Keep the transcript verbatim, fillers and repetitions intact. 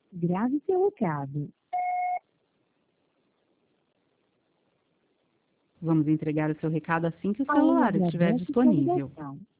Grave seu recado. Vamos entregar o seu recado assim que o A Uni celular estiver agradece sua disponível. ligação.